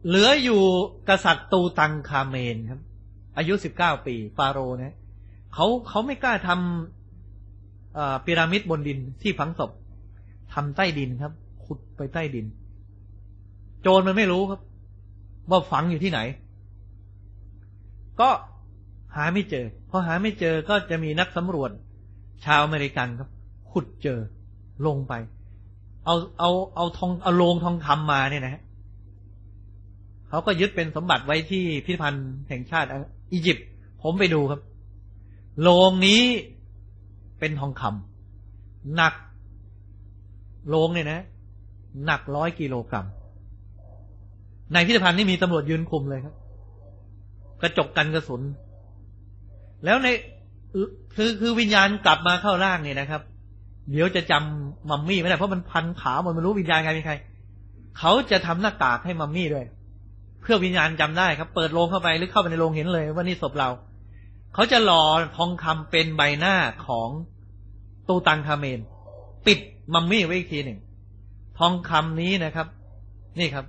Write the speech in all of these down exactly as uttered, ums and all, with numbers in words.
เหลืออยู่กษัตริย์ตูตังคาเมนครับอายุสิบเก้าปีฟาโรห์นะเขาเขาไม่กล้าทำพีระมิดบนดินที่ฝังศพทำใต้ดินครับขุดไปใต้ดินโจรมันไม่รู้ครับว่าฝังอยู่ที่ไหนก็หาไม่เจอพอหาไม่เจอก็จะมีนักสำรวจชาวอเมริกันครับขุดเจอลงไปเอาเอาเอาทองเอาโลงทองคำมาเนี่ยนะฮะเขาก็ยึดเป็นสมบัติไว้ที่พิพิธภัณฑ์แห่งชาติอียิปต์ผมไปดูครับโลงนี้เป็นทองคำหนักโลงเนี่ยนะหนักร้อยกิโลกรัมในพิพิธภัณฑ์นี่มีตำรวจยืนคุมเลยครับกระจกกันกระสุนแล้วในคือคือวิญญาณกลับมาเข้าร่างเนี่ยนะครับเดี๋ยวจะจำมัมมี่ไม่ได้เพราะมันพันขามันไม่รู้วิญญาณใครเป็นใครเขาจะทำหน้ากากให้มัมมี่ด้วยเพื่อวิญญาณจำได้ครับเปิดโลงเข้าไปหรือเข้าไปในโลงเห็นเลยว่านี่ศพเราเขาจะหล่อทองคำเป็นใบหน้าของตูตังคาเมนปิดมัมมี่ไว้อีกทีหนึ่งทองคำนี้นะครับนี่ครับ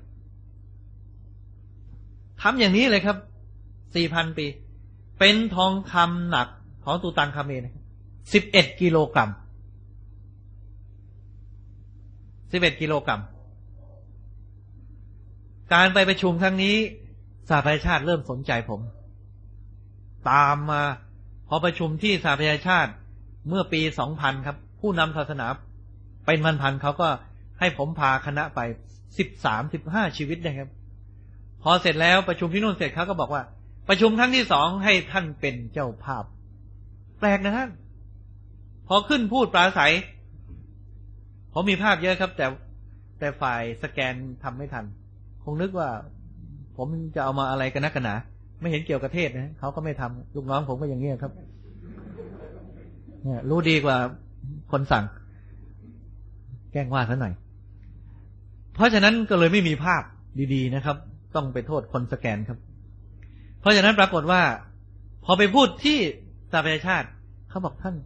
ทำอย่างนี้เลยครับสี่พันปีเป็นทองคำหนักของตูตังคาเมนสิบเอ็ดกิโลกรัมสิบเอ็ดกิโลกรัมการไปประชุมครั้งนี้สหประชาชาติเริ่มสนใจผมตามมาพอประชุมที่สหประชาชาติเมื่อปีสองพันครับผู้นำศาสนาเป็นพันๆเขาก็ให้ผมพาคณะไปสิบสามสิบห้าชีวิตนะครับพอเสร็จแล้วประชุมที่นู่นเสร็จเขาก็บอกว่าประชุมครั้งที่สองให้ท่านเป็นเจ้าภาพแปลกนะท่านพอขึ้นพูดปราศัยผมมีภาพเยอะครับแต่แต่ฝ่ายสแกนทำไม่ทันคงนึกว่าผมจะเอามาอะไรกันนักกันหนาไม่เห็นเกี่ยวกับเทศนะเขาก็ไม่ทำลูกน้องผมก็อย่างนี้ครับเนี่ยรู้ดีกว่าคนสั่งแกล้งว่าซะหน่อยเพราะฉะนั้นก็เลยไม่มีภาพดีๆนะครับต้องไปโทษคนสแกนครับเพราะฉะนั้นปรากฏว่าพอไปพูดที่สหประชาชาติเขาบอกท่าน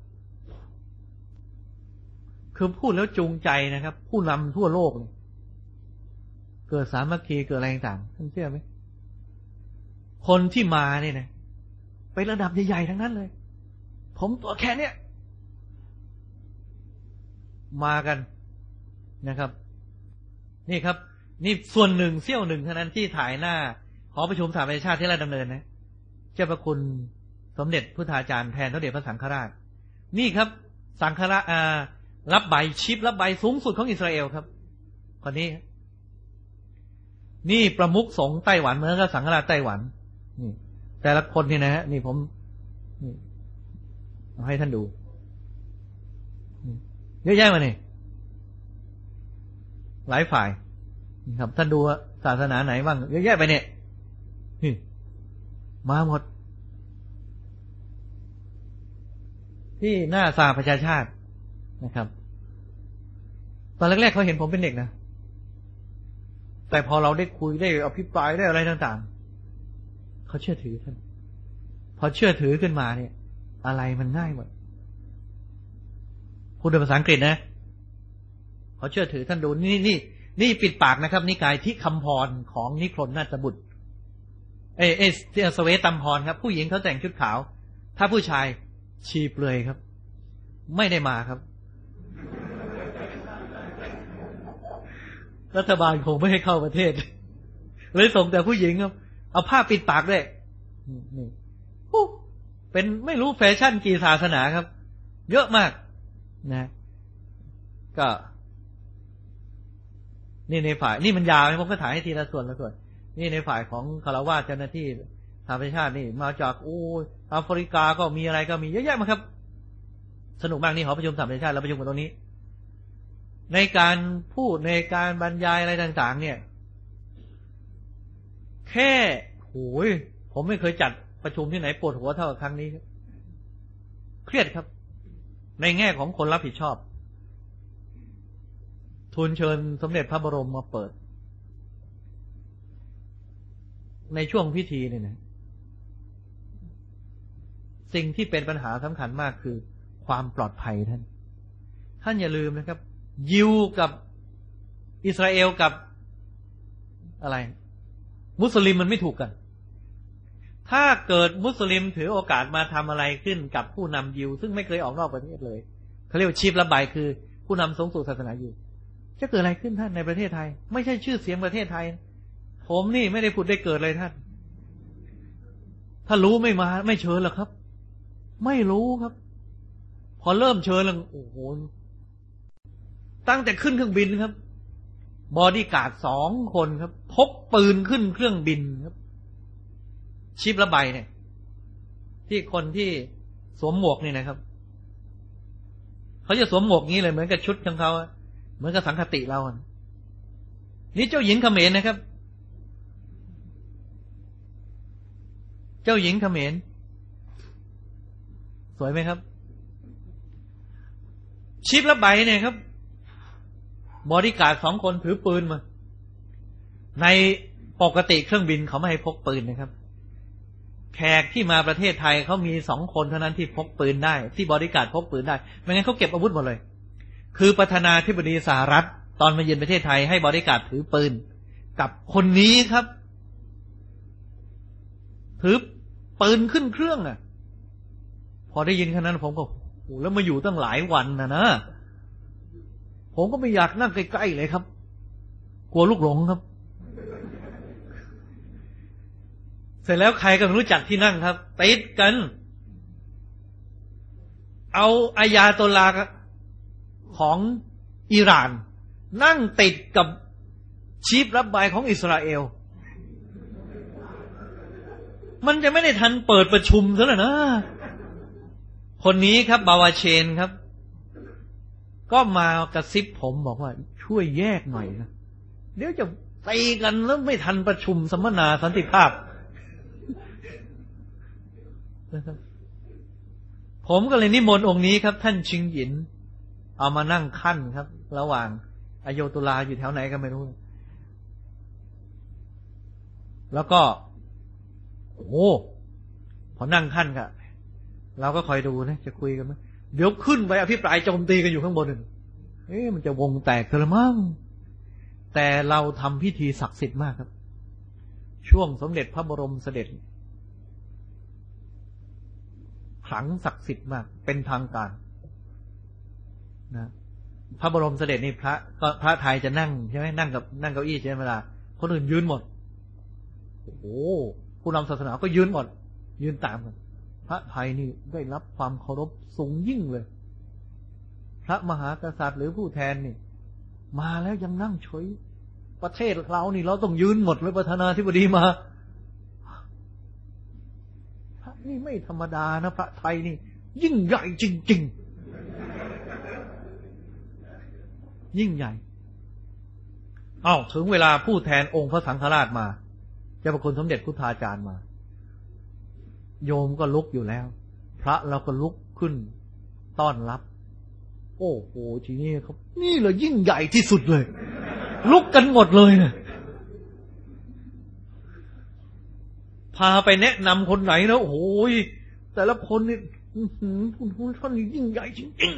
คือพูดแล้วจูงใจนะครับผู้นำทั่วโลกเกิดสามัคคีเกิดอะไรต่างๆท่านเชื่อไหมคนที่มาเนี่ยนะไประดับใหญ่ๆทั้งนั้นเลยผมตัวแค่เนี้ยมากันนะครับนี่ครับนี่ส่วนหนึ่งเสี้ยวหนึ่งเท่านั้นที่ถ่ายหน้าหอประชุมสหประชาชาติที่ราชดำเนินนะเจ้าพระคุณสมเด็จพุทธาจารย์แทนพระเดชพระสังฆราชนี่ครับสังฆราชอ่ารับใบชิปรับใบสูงสุดของอิสราเอลครับคนนี้นี่ประมุขสงฆ์ไต้หวันเหมือนกับสังฆราชไต้หวันนี่แต่ละคนนี่นะฮะนี่ผมนี่เอาให้ท่านดูเยอะแยะมาเนี่ยหลายฝ่ายครับท่านดูศาสนาไหนบ้างเยอะแยะไปเนี่ยนี่มาหมดที่หน้าสหประชาชาตินะครับตอนแรกๆเขาเห็นผมเป็นเด็กนะแต่พอเราได้คุยได้อภิปรายได้อะไรต่างๆเขาเชื่อถือท่านพอเชื่อถือขึ้นมาเนี่ยอะไรมันง่ายหมดพูดเป็นภาษาอังกฤษนะเขาเชื่อถือท่านดูนี่นี่นี่ปิดปากนะครับนิกายที่คำพรของนิครนนาถบุตรเอเอสสเวตัมพรครับผู้หญิงเขาแต่งชุดขาวถ้าผู้ชายชีเปลือยครับไม่ได้มาครับรัฐบาลคงไม่ให้เข้าประเทศเลยส่งแต่ผู้หญิงครับเอาผ้าปิดปากด้วยนี่เป็นไม่รู้แฟชั่นกี่ศาสนาครับเยอะมากนะก็นี่ในฝ่ายนี่มันยาวนะผมก็ถ่ายให้ทีละส่วนละส่วนนี่ในฝ่ายของคารวะเจ้าหน้าที่สหประชาชาตินี่มาจากโอ้แอฟริกาก็มีอะไรก็มีเยอะแยะมาครับสนุกมากนี่หอประชุมสหประชาชาติเราประชุมกันตรงนี้ในการพูดในการบรรยายอะไรต่างๆเนี่ยแค่โอ้ยผมไม่เคยจัดประชุมที่ไหนปวดหัวเท่ากับครั้งนี้เครียดครับในแง่ของคนรับผิดชอบทูลเชิญสมเด็จพระบรมมาเปิดในช่วงพิธีเนี่ยนะสิ่งที่เป็นปัญหาสำคัญมากคือความปลอดภัยท่านท่านอย่าลืมนะครับยิวกับอิสราเอลกับอะไรมุสลิมมันไม่ถูกกันถ้าเกิดมุสลิมถือโอกาสมาทำอะไรขึ้นกับผู้นำยิวซึ่งไม่เคยออกนอกประเทศเลยเขาเรียกว่าชีพระบายคือผู้นำสูงสุดศาสนายิวจะเกิดอะไรขึ้นท่านในประเทศไทยไม่ใช่ชื่อเสียงประเทศไทยผมนี่ไม่ได้พูดได้เกิดเลยท่านถ้ารู้ไม่มาไม่เชิญหรอกครับไม่รู้ครับพอเริ่มเชิญแล้วโอ้โหตั้งแต่ขึ้นเครื่องบินครับบอดี้การ์ดสองคนครับพกปืนขึ้นเครื่องบินครับชิประบายเนี่ยที่คนที่สวมหมวกนี่นะครับเขาจะสวมหมวกงี้เลยเหมือนกับชุดของเขาเหมือนกับสังคติเรานี่เจ้าหญิงเขมรนะครับเจ้าหญิงเขมรสวยไหมครับชิประบายเนี่ยครับบอดี้การ์ดสองคนถือปืนมาในปกติเครื่องบินเขาไม่ให้พกปืนนะครับแขกที่มาประเทศไทยเขามีสองคนเท่านั้นที่พกปืนได้ที่บอดี้การ์ดพกปืนได้ไม่งั้นเขาเก็บอาวุธหมดเลยคือประธานาธิบดีสหรัฐตอนมาเยือนประเทศไทยให้บอดี้การ์ดถือปืนกับคนนี้ครับถือปืนขึ้นเครื่องอ่ะพอได้ยินแค่นั้นผมก็โอ้แล้วมาอยู่ตั้งหลายวันนะนะผมก็ไม่อยากนั่งใกล้ๆเลยครับกลัวลูกหลงครับเสร็จแล้วใครก็รู้จักที่นั่งครับติดกันเอาอายาโตลาของอิหร่านนั่งติดกับชีฟรับบายของอิสราเอลมันจะไม่ได้ทันเปิดประชุมซะแล้วนะคนนี้ครับบาวาเชนครับก็มากระซิบผมบอกว่าช่วยแยกหน่อยนะเดี๋ยวจะตีกันแล้วไม่ทันประชุมสัมมนาสันติภาพผมก็เลยนิมนต์องค์นี้ครับท่านชิงหยินเอามานั่งขั้นครับระหว่างอโยตุลาอยู่แถวไหนก็ไม่รู้แล้วก็โอ้พอนั่งขั้นครับเราก็คอยดูนะจะคุยกันไหมเดี๋ยวขึ้นไปอภิปรายโจมตีกันอยู่ข้างบนเอ๊ะมันจะวงแตกเถอะมั้งแต่เราทำพิธีศักดิ์สิทธิ์มากครับช่วงสมเด็จพระบรมเสด็จขลังศักดิ์สิทธิ์มากเป็นทางการนะพระบรมเสด็จนี่พระก็พระไทยจะนั่งใช่ไหมนั่งกับนั่งเก้าอี้ใช่ไหมเวลาคนอื่นยืนหมดโอ้โหผู้นำศาสนาก็ยืนหมดยืนตามกันพระไทยนี่ได้รับความเคารพสูงยิ่งเลยพระมหากษัตริย์หรือผู้แทนนี่มาแล้วยังนั่งเฉยประเทศเรานี่เราต้องยืนหมดเลยประธานาธิบดีมาพระนี่ไม่ธรรมดานะพระไทยนี่ยิ่งใหญ่จริงๆยิ่งใหญ่อ้าวถึงเวลาผู้แทนองค์พระสังฆราชมาเจ้าพระคุณสมเด็จพุทธาจารย์มาโยมก็ลุกอยู่แล้วพระเราก็ลุกขึ้นต้อนรับโอ้โหทีนี้ครับนี่เลยยิ่งใหญ่ที่สุดเลยลุกกันหมดเลยนะพาไปแนะนำคนไหนนะโอ้โหแต่ละคนนี่คุณคุณท่านนี่ยิ่งใหญ่จริง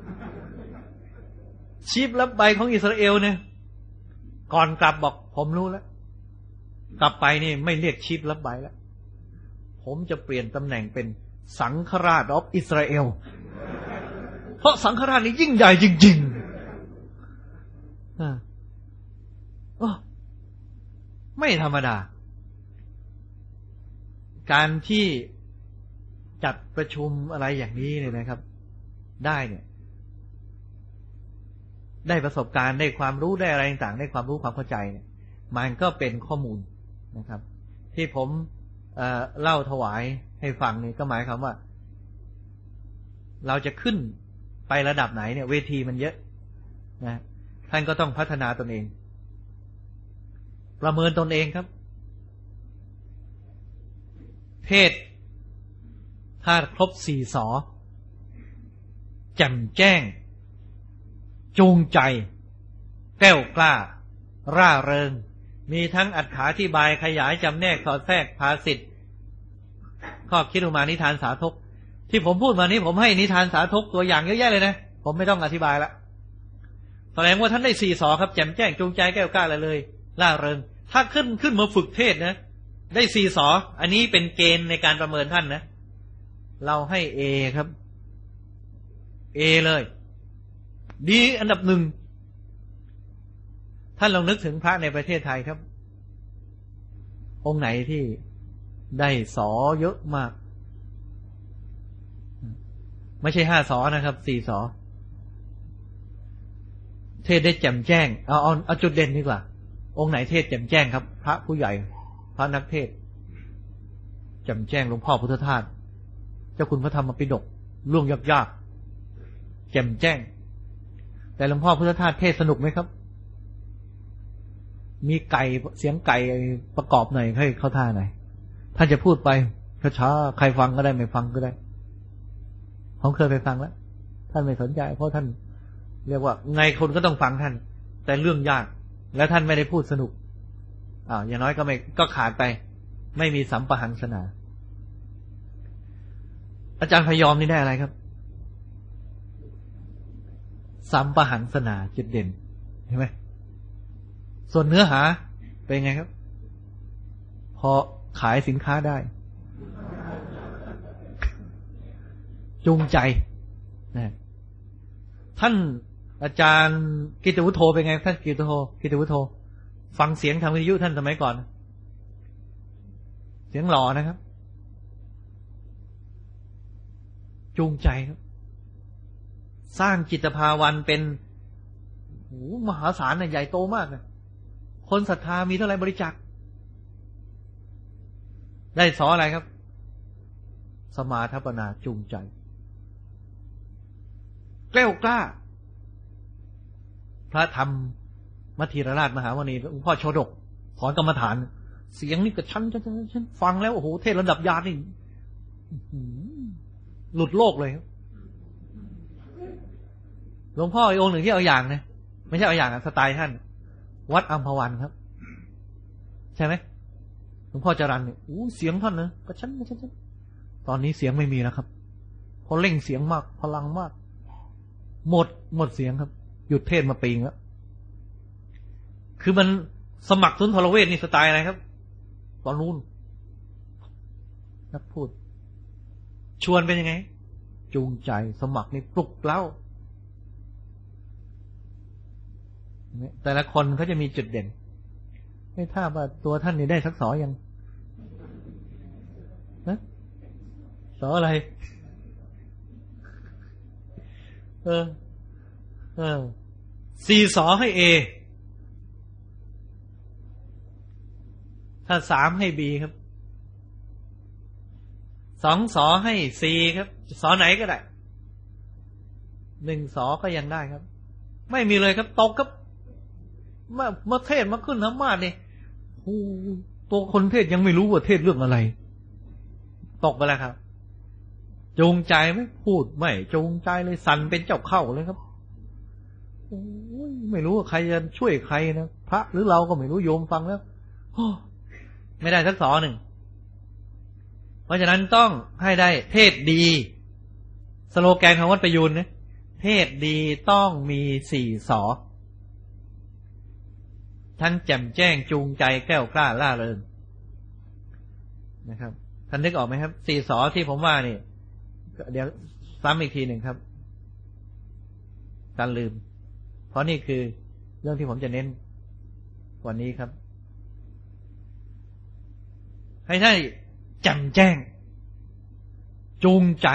ๆชีพรับใบของอิสราเอลเนี่ยก่อนกลับบอกผมรู้แล้วกลับไปนี่ไม่เรียกชีพรับใบแล้วผมจะเปลี่ยนตำแหน่งเป็นสังฆราชออฟอิสราเอลเพราะสังฆราชนี่ยิ่งใหญ่จริงๆอ่าไม่ธรรมดาการที่จัดประชุมอะไรอย่างนี้เนี่ยนะครับได้เนี่ยได้ประสบการณ์ได้ความรู้ได้อะไรต่างๆได้ความรู้ความเข้าใจเนี่ยมันก็เป็นข้อมูลนะครับที่ผมเอ่อเล่าถวายให้ฟังนี่ก็หมายความว่าเราจะขึ้นไประดับไหนเนี่ยเวทีมันเยอะนะท่านก็ต้องพัฒนาตนเองประเมินตนเองครับเทศถ้าครบสี่สอแจ่มแจ้งจูงใจแก้วกล้าร่าเริงมีทั้งอรรถาธิบายขยายจำแนกสอดแทรกภาษิตข้อคิดออกมานิทานสาธกที่ผมพูดมานี้ผมให้นิทานสาธกตัวอย่างเยอะแยะเลยนะผมไม่ต้องอธิบายละแสดงว่าท่านได้สี่สอครับแจ่มแจ้งจูงใจแก้วกล้าอะไรเลยร่าเริงถ้าขึ้นขึ้นมาฝึกเทศนะได้สี่สออันนี้เป็นเกณฑ์ในการประเมินท่านนะเราให้เอครับเอเลยดีอันดับหนึ่งท่านลองนึกถึงพระในประเทศไทยครับองค์ไหนที่ได้สอเยอะมากไม่ใช่ห้าสอนะครับสี่สอเทศได้แจ่มแจ้งเอาเอาเอาจุดเด่นดีกว่าองค์ไหนเทศแจ่มแจ้งครับพระผู้ใหญ่พระนักเทศแจ่มแจ้งหลวงพ่อพุทธทาสเจ้าคุณพระธรรมปิฎกล่วงยากๆแจ่มแจ้งแต่หลวงพ่อพุทธทาสเทศสนุกไหมครับมีไก่เสียงไก่ประกอบหน่อยให้เข้าท่าหน่อยท่านจะพูดไปช้าๆใครฟังก็ได้ไม่ฟังก็ได้ผมเคยไปฟังแล้วท่านไม่สนใจเพราะท่านเรียกว่าไงคนก็ต้องฟังท่านแต่เรื่องยากและท่านไม่ได้พูดสนุกอ่าอย่างน้อยก็ไม่ก็ขาดไปไม่มีสัมปหังสนาอาจารย์พยอมนี่ได้อะไรครับสัมปหังสนาจุดเด่นเห็นไหมส่วนเนื้อหาเป็นไงครับพอขายสินค้าได้จูงใจนะท่านอาจารย์กิตติวุฒโธเป็นไงท่านกิตติวุฒโธกิตติวุฒโธฟังเสียงทางวิทยุท่านสมัยก่อนเสียงหล่อนะครับจูงใจครับสร้างจิตภาวันเป็นโอ้มหาศาลนะใหญ่โตมากนะคนศรัทธามีเท่าไรบริจาคได้สออะไรครับสมาทัปนาจูงใจแกล้วกล้าพระธรรมมัทธิรราชมหาวณีหลวงพ่อโชดกถอนกรรมฐานเสียงนี่กับฉันฉันฉันฟังแล้วโอ้โหเทศระดับญาณนี่หลุดโลกเลยครับหลวงพ่ออีกองค์หนึ่งที่เอาอย่างนะไม่ใช่เอาอย่างสไตล์ท่านวัดอัมพวันครับใช่ไหมหลวงพ่อจรัญเนี่ยอู้เสียงท่านนะก็ฉันก็ฉันตอนนี้เสียงไม่มีแล้วครับพอเร่งเสียงมากพลังมากหมดหมดเสียงครับหยุดเทศมาปีงแล้วคือมันสมัครสุนทรเวชนี่สไตล์อะไรครับตอนนู้นนักพูดชวนเป็นยังไงจูงใจสมัครนี่ปลุกเล้าแต่ละคนเขาจะมีจุดเด่นไม่ทราบว่าตัวท่านนี่ได้สักสอยังนะสออะไรเออเออสี่สอให้เอถ้าสามให้บีครับสองสอให้ซีครับสอไหนก็ได้หนึ่งสอก็ยังได้ครับไม่มีเลยครับตกครับมามาเทศมาขึ้นธรรมาสนี่โอ้ตัวคนเทศยังไม่รู้ว่าเทศเรื่องอะไรตกไปแล้วครับจูงใจไหมพูดไม่จูงใจเลยสั่นเป็นเจ้าเข้าเลยครับโอ้ยไม่รู้ว่าใครจะช่วยใครนะพระหรือเราก็ไม่รู้โยมฟังแล้วไม่ได้สักสอหนึ่งเพราะฉะนั้นต้องให้ได้เทศดีสโลแกนของวัดประยูรนะเทศดีต้องมีสี่สอทั้งแจ่มแจ้งจูงใจแก้วกล้าล่าเริงนะครับท่านนึกออกไหมครับสี่สอที่ผมว่านี่เดี๋ยวซ้ำอีกทีหนึ่งครับการลืมเพราะนี่คือเรื่องที่ผมจะเน้นวันนี้ครับให้ได้แจ่มแจ้งจูงใจ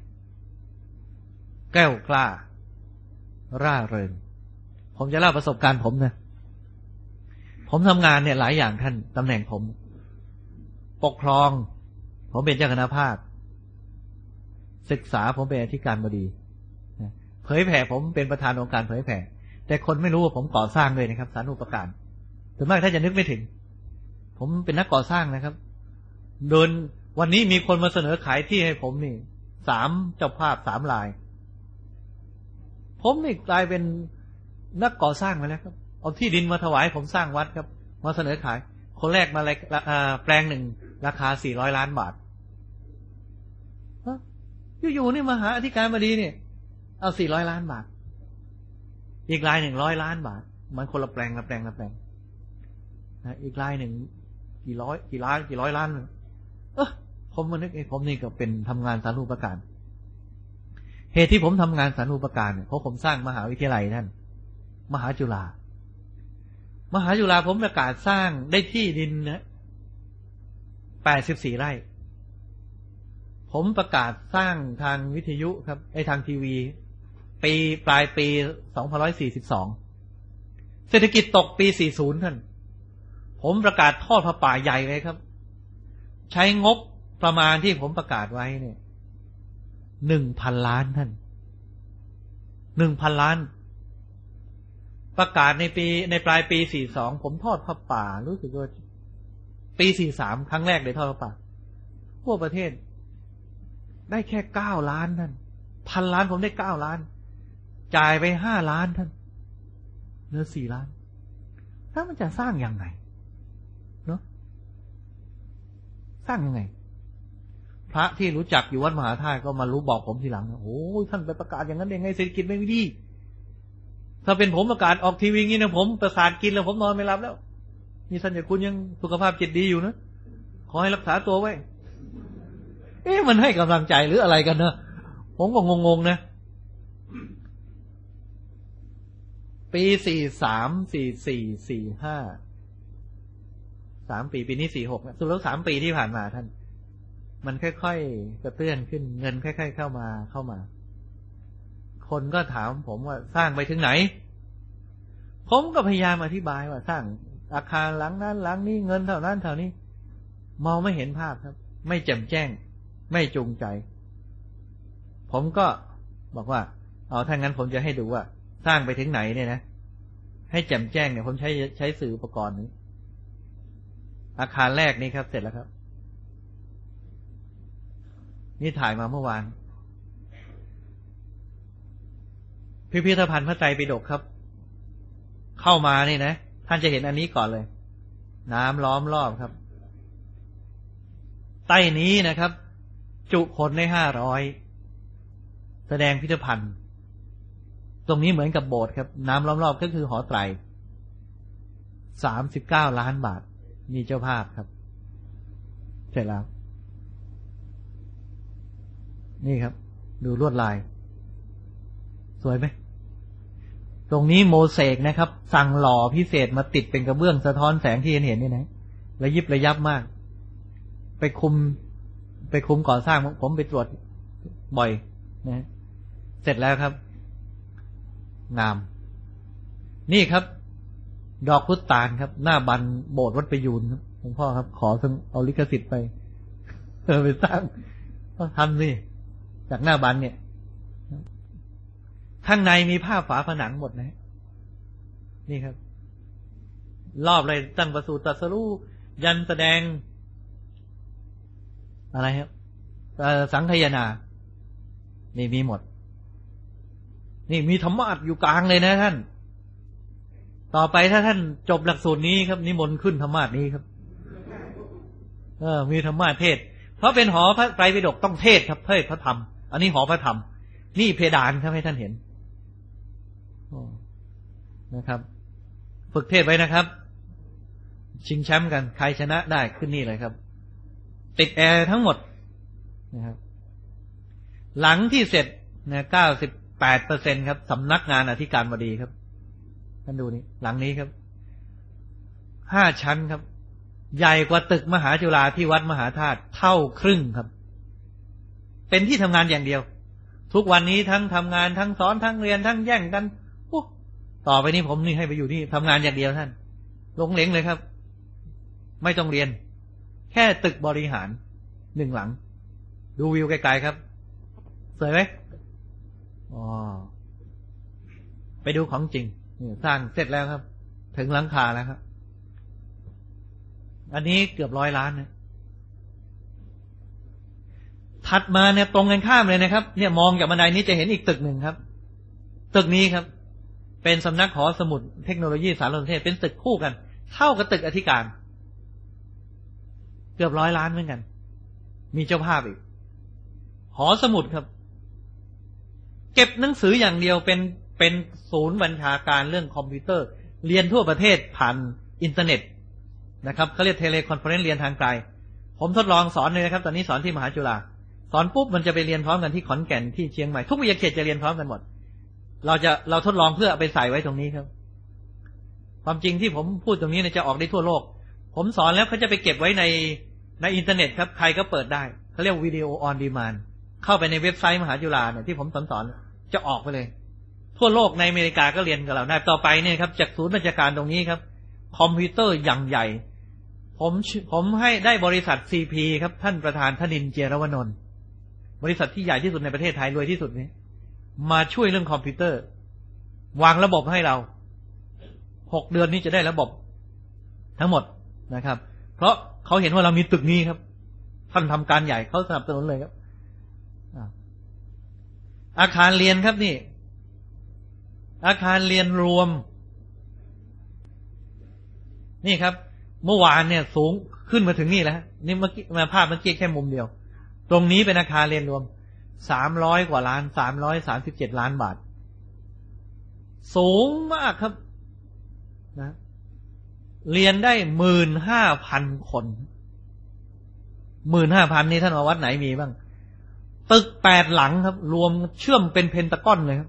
แก้วกล้าร่าเริงผมจะเล่าประสบการณ์ผมนะผมทำงานเนี่ยหลายอย่างท่านตำแหน่งผมปกครองผมเป็นเจ้าคณะภาคศึกษาผมเป็นอธิการบดีเผยแผ่ผมเป็นประธานองค์การเผยแผ่แต่คนไม่รู้ว่าผมก่อสร้างเลยนะครับสารุปการถึงมากถ้าจะนึกไม่ถึงผมเป็นนักก่อสร้างนะครับโดนวันนี้มีคนมาเสนอขายที่ให้ผมนี่สามเจ้าภาพสามลายผมนี่กลายเป็นนักก่อสร้างไปแล้วครับเอาที่ดินมาถวายผมสร้างวัดครับมาเสนอขายคนแรกมาแปลงหนึ่งราคาสี่ร้อยล้านบาทอยู่ๆนี่มาหาอธิการบดีเนี่ยเอาสี่ร้อยล้านบาทอีกรายหนึ่งร้อยล้านบาทมันคนละแปลงละแปลงละแปลงนะอีกรายหนึ่งกี่ร้อยกี่ล้านกี่ร้อยล้านเออผมมานึกเองผมนี่ก็เป็นทำงานสาธารณูปการเหตุที่ผมทำงานสาธารณูปการเนี่ยเพราะผมสร้างมหาวิทยาลัยนั่นมหาจุฬามหาจุฬาผมประกาศสร้างได้ที่ดินนะแปดสิบสี่ไร่ผมประกาศสร้างทางวิทยุครับไอทางทีวีปีปลายปีสองพันร้อยสี่สิบสองเศรษฐกิจตกปีสี่สิบท่านผมประกาศทอดผ้าป่าใหญ่เลยครับใช้งบประมาณที่ผมประกาศไว้เนี่ยหนึ่งพันล้านท่านหนึ่งพันล้านประกาศในปีในปลายปีสี่สองผมทอดผ้าป่ารู้สึกว่าปีสี่สามครั้งแรกเลยทอดผ้าป่าทั่วประเทศได้แค่เก้าล้านท่านพันล้านผมได้เก้าล้านจ่ายไปห้าล้านท่านเหลือสี่ล้านถ้ามันจะสร้างยังไงเนาะสร้างยังไงพระที่รู้จักอยู่วัดมหาธาตุก็มารู้บอกผมทีหลังโอ้ยท่านไปประกาศอย่างนั้นได้ไงเศรษฐกิจไม่ดีถ้าเป็นผมประกาศออกทีวีงี้นะผมประสาทกินแล้วผมนอนไม่หลับแล้วนี่ท่านอย่าคุณยังสุขภาพจิตดีอยู่นะขอให้รักษาตัวไว้เอ๊ะมันให้กำลังใจหรืออะไรกันเนอะผมก็งงๆนะปีสี่สามสี่สี่สี่ห้าสามปีปีนี้สี่หกนะสุดแล้วสามปีที่ผ่านมาท่านมันค่อยๆกระเตื้อนขึ้นเงินค่อยๆเข้ามาเข้ามาคนก็ถามผมว่าสร้างไปถึงไหนผมก็พยายามอธิบายว่าสร้างอาคารหลังนั้นหลังนี้เงินเท่านั้นเท่านี้มองไม่เห็นภาพครับไม่แจ่มแจ้งไม่จูงใจผมก็บอกว่าเอาถ้างั้นผมจะให้ดูว่าสร้างไปถึงไหนเนี่ยนะให้แจ่มแจ้งเนี่ยผมใช้ใช้สื่ออุปกรณ์นี้อาคารแรกนี้ครับเสร็จแล้วครับนี่ถ่ายมาเมื่อวานพิพิธภัณฑ์พระไตรปิฎกครับเข้ามานี่นะท่านจะเห็นอันนี้ก่อนเลยน้ำล้อมรอบครับใต้นี้นะครับจุคนได้ห้าร้อยแสดงพิพิธภัณฑ์ตรงนี้เหมือนกับโบสถ์ครับน้ำล้อมรอบก็คือหอไตรสามสิบเก้าล้านบาทมีเจ้าภาพครับเสร็จแล้วนี่ครับดูลวดลายสวยไหมตรงนี้โมเสกนะครับสั่งหล่อพิเศษมาติดเป็นกระเบื้องสะท้อนแสงที่เห็นเห็นนี่นะระยิบระยับมากไปคุมไปคุมก่อสร้างผมไปตรวจบ่อยนะเสร็จแล้วครับงามนี่ครับดอกพุตานครับหน้าบันโบสถ์วัดประยูนครับหลวงพ่อครับขอเอาลิขสิทธิ์ไปเออไปสร้างก็ทำสิจากหน้าบันเนี่ยข้างในมีผ้าฝาผนังหมดนะนี่ครับรอบเลยตั้งประสูติตรัสรู้ยันแสดงอะไรครับสังคายนานี่มีหมดนี่มีธรรมะอยู่กลางเลยนะท่านต่อไปถ้าท่านจบหลักสูตรนี้ครับนิมนต์ขึ้นธรรมะนี้ครับเออมีธรรมะเทศเพราะเป็นหอพระไตรปิฎกต้องเทศครับเทศพระธรรมอันนี้หอพระธรรมนี่เพดานครับให้ท่านเห็นนะครับฝึกเทศไว้นะครับชิงแชมป์กันใครชนะได้ขึ้นนี่เลยครับติดแอร์ทั้งหมดนะครับหลังที่เสร็จนะเก้าสิบแปดเปอร์เซ็นต์ครับสำนักงานอธิการบดีครับท่านดูนี่หลังนี้ครับห้าชั้นครับใหญ่กว่าตึกมหาจุฬาที่วัดมหาธาตุเท่าครึ่งครับเป็นที่ทำงานอย่างเดียวทุกวันนี้ทั้งทำงานทั้งสอนทั้งเรียนทั้งแย่งกันโอ้ต่อไปนี้ผมนี่ให้ไปอยู่นี่ทำงานอย่างเดียวท่านลงเหลงเลยครับไม่ต้องเรียนแค่ตึกบริหารหนึ่งหลังดูวิวไกลๆครับสวยไหมอ๋อไปดูของจริงสร้างเสร็จแล้วครับถึงหลังคาแล้วครับอันนี้เกือบร้อยล้านนะถัดมาเนี่ยตรงกันข้ามเลยนะครับเนี่ยมองจากบันไดนี้จะเห็นอีกตึกหนึ่งครับตึกนี้ครับเป็นสำนักหอสมุดเทคโนโลยีสารสนเทศเป็นตึกคู่กันเท่ากับตึกอธิการเกือบร้อยล้านเหมือนกันมีเจ้าภาพอีกหอสมุดครับเก็บหนังสืออย่างเดียวเป็นเป็นศูนย์บัญชาการเรื่องคอมพิวเตอร์เรียนทั่วประเทศผ่านอินเทอร์เน็ตนะครับเขาเรียกเทเลคอนเฟอเรนซ์เรียนทางไกลผมทดลองสอนเลยนะครับตอนนี้สอนที่มหาจุฬาสอนปุ๊บมันจะไปเรียนพร้อมกันที่ขอนแก่นที่เชียงใหม่ทุกวิทยาเขตจะเรียนพร้อมกันหมดเราจะเราทดลองเพื่อเอาไปใส่ไว้ตรงนี้ครับความจริงที่ผมพูดตรงนี้เนี่ยจะออกได้ทั่วโลกผมสอนแล้วเขาจะไปเก็บไว้ในในอินเทอร์เน็ตครับใครก็เปิดได้เขาเรียกวิดีโอออนดีมานด์เข้าไปในเว็บไซต์มหาจุฬาเนี่ยที่ผมสอนสอนจะออกไปเลยทั่วโลกในอเมริกาก็เรียนกับเราได้ต่อไปเนี่ยครับจากศูนย์ราชการตรงนี้ครับคอมพิวเตอร์อย่างใหญ่ผมผมให้ได้บริษัท ซี พี ครับท่านประธานธนินทร์เจียรวนนท์บริษัทที่ใหญ่ที่สุดในประเทศไทยรวยที่สุดนี้มาช่วยเรื่องคอมพิวเตอร์วางระบบให้เราหกเดือนนี้จะได้ระบบทั้งหมดนะครับเพราะเขาเห็นว่าเรามีตึกนี้ครับท่านทำการใหญ่เขาสนับสนุนเลยครับอาคารเรียนครับนี่อาคารเรียนรวมนี่ครับเมื่อวานเนี่ยสูงขึ้นมาถึงนี่แล้วนี่เมื่อกี้มาภาพเมื่อกี้แค่มุมเดียวตรงนี้เป็นอาคารเรียนรวมสามร้อยกว่าล้านสามร้อยสามสิบเจ็ดล้านบาทสูงมากครับนะเรียนได้หมื่นห้าพันคนหมื่นห้าพันนี่ท่านว่าวัดไหนมีบ้างตึกแปดหลังครับรวมเชื่อมเป็นเพนตากอนเลยครับ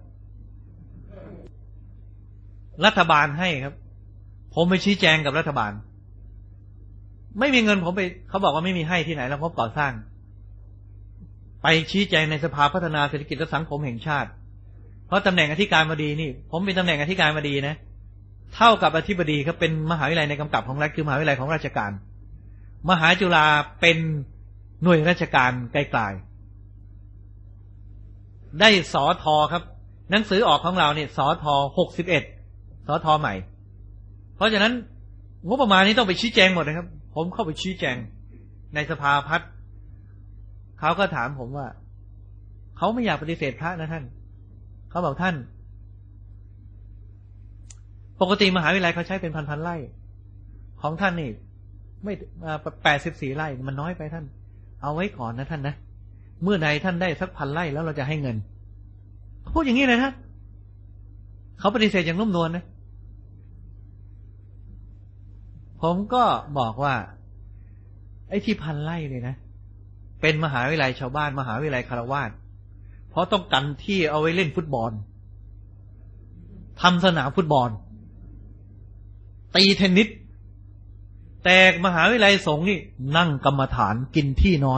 รัฐบาลให้ครับผมไปชี้แจงกับรัฐบาลไม่มีเงินผมไปเขาบอกว่าไม่มีให้ที่ไหนแล้วงบก่อสร้างไปชี้แจงในสภาพัฒนาเศรษฐกิจและสังคมแห่งชาติเพราะตำแหน่งอธิการบดีนี่ผมเป็นตำแหน่งอธิการบดีนะเท่ากับอธิบดีครับเป็นมหาวิทยาลัยในกำกับของรัฐคือมหาวิทยาลัยของราชการมหาจุฬาเป็นหน่วยราชการไกลๆได้สอทอครับหนังสือออกของเราเนี่ยสอทอหกสิบเอ็ดสอทอใหม่เพราะฉะนั้นงบประมาณนี้ต้องไปชี้แจงหมดนะครับผมเข้าไปชี้แจงในสภาพัฒน์เขาก็ถามผมว่าเขาไม่อยากปฏิเสธพระนะท่านเขาบอกท่านปกติมหาวิทยาลัยเขาใช้เป็นพันๆไร่ของท่านนี่ไม่แปดสิบสี่ไร่มันน้อยไปท่านเอาไว้ก่อนนะท่านนะเมื่อใดท่านได้สักพันไร่แล้วเราจะให้เงินพูดอย่างนี้เลยท่านเขาปฏิเสธอย่างนุ่มนวลนะผมก็บอกว่าไอ้ที่พันไร่เนี่ยนะเป็นมหาวิทยาลัยชาวบ้านมหาวิทยาลัยคฤหัสถ์เพราะต้องกันที่เอาไว้เล่นฟุตบอลทำสนามฟุตบอลตีเทนนิสแต่มหาวิทยาลัยสงฆ์นี่นั่งกรรมฐานกินที่น้อย